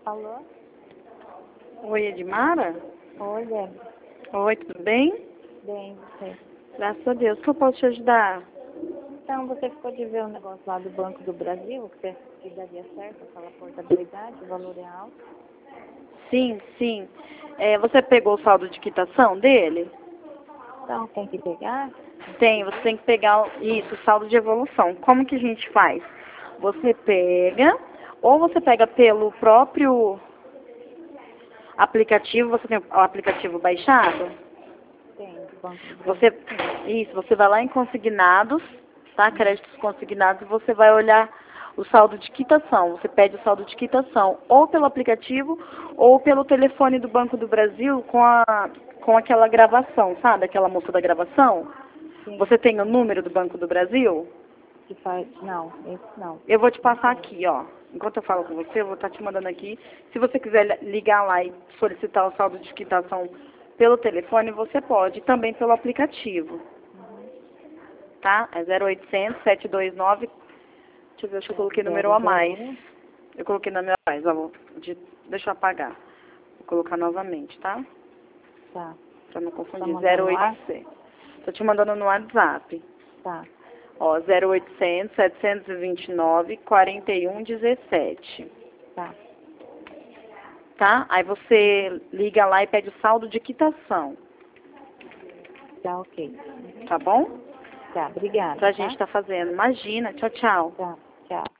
Alô? Oi, Edmara? Oi, Débora. Oi, tudo bem? Bem, você. Graças a Deus. Que eu posso te ajudar? Então, você ficou de ver o negócio lá do Banco do Brasil, que daria certo, aquela portabilidade, o valor é alto. Sim, sim. Você pegou o saldo de quitação dele? Então, tem que pegar? Tem, você tem que pegar isso, o saldo de evolução. Como que a gente faz? Você pega, ou você pega pelo próprio aplicativo, você tem o aplicativo baixado? Tem, do Banco do Você, Brasil, sim. isso, você vai lá em consignados, tá? Créditos consignados, e você vai olhar o saldo de quitação. Você pede o saldo de quitação ou pelo aplicativo ou pelo telefone do Banco do Brasil com aquela gravação, sabe? Aquela moça da gravação. Sim, Você tem o número do Banco do Brasil? que faz... Não, esse não. Eu vou te Não passar tem. aqui, ó. Enquanto eu falo com você, eu vou estar te mandando aqui. Se você quiser ligar lá e solicitar o saldo de quitação pelo telefone, você pode. E também pelo aplicativo, Uhum. tá? É 0800 729. Deixa eu ver, acho que eu coloquei número a mais. 001. Eu coloquei número a mais, ó. Deixa eu apagar. Vou colocar novamente, tá? Tá. Pra não Tá confundir. mandando no ar? 0800. Tô te mandando no WhatsApp. Tá. Ó, 0800 729 4117. Tá. Tá? Aí você liga lá e pede o saldo de quitação, Tá, ok. Uhum. tá bom? Tá, obrigada, Pra tá? gente tá fazendo. Imagina. Tchau, tchau. Tá, tchau.